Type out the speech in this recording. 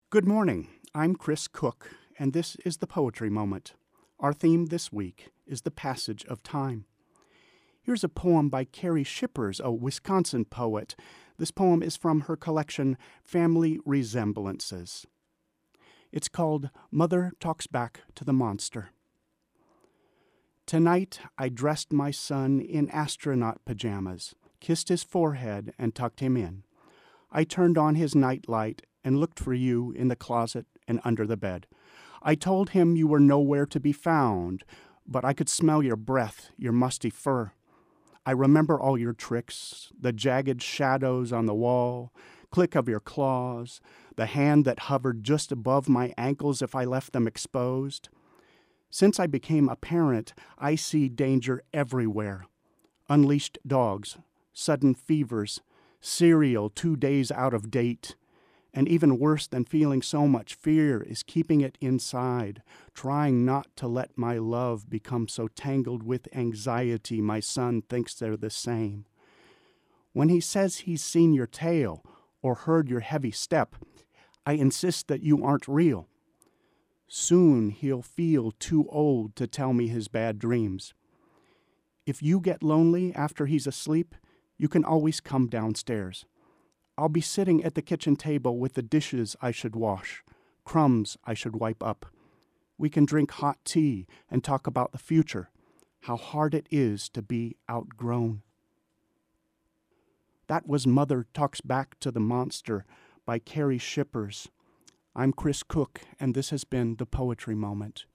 Good morning. I'm Chris Cook, and this is the Poetry Moment. Our theme this week is the passage of time. Here's a poem by Carrie Shippers, a Wisconsin poet. This poem is from her collection Family Resemblances. It's called Mother Talks Back to the Monster. Tonight I dressed my son in astronaut pajamas, kissed his forehead, and tucked him in. I turned on his night light and looked for you in the closet and under the bed. I told him you were nowhere to be found, but I could smell your breath, your musty fur. I remember all your tricks, the jagged shadows on the wall, click of your claws, the hand that hovered just above my ankles if I left them exposed. Since I became a parent, I see danger everywhere. Unleashed dogs, sudden fevers, cereal 2 days out of date. And even worse than feeling so much fear is keeping it inside, trying not to let my love become so tangled with anxiety my son thinks they're the same. When he says he's seen your tail or heard your heavy step, I insist that you aren't real. Soon he'll feel too old to tell me his bad dreams. If you get lonely after he's asleep, you can always come downstairs. I'll be sitting at the kitchen table with the dishes I should wash, crumbs I should wipe up. We can drink hot tea and talk about the future, how hard it is to be outgrown. That was Mother Talks Back to the Monster by Carrie Shippers. I'm Chris Cook, and this has been the Poetry Moment.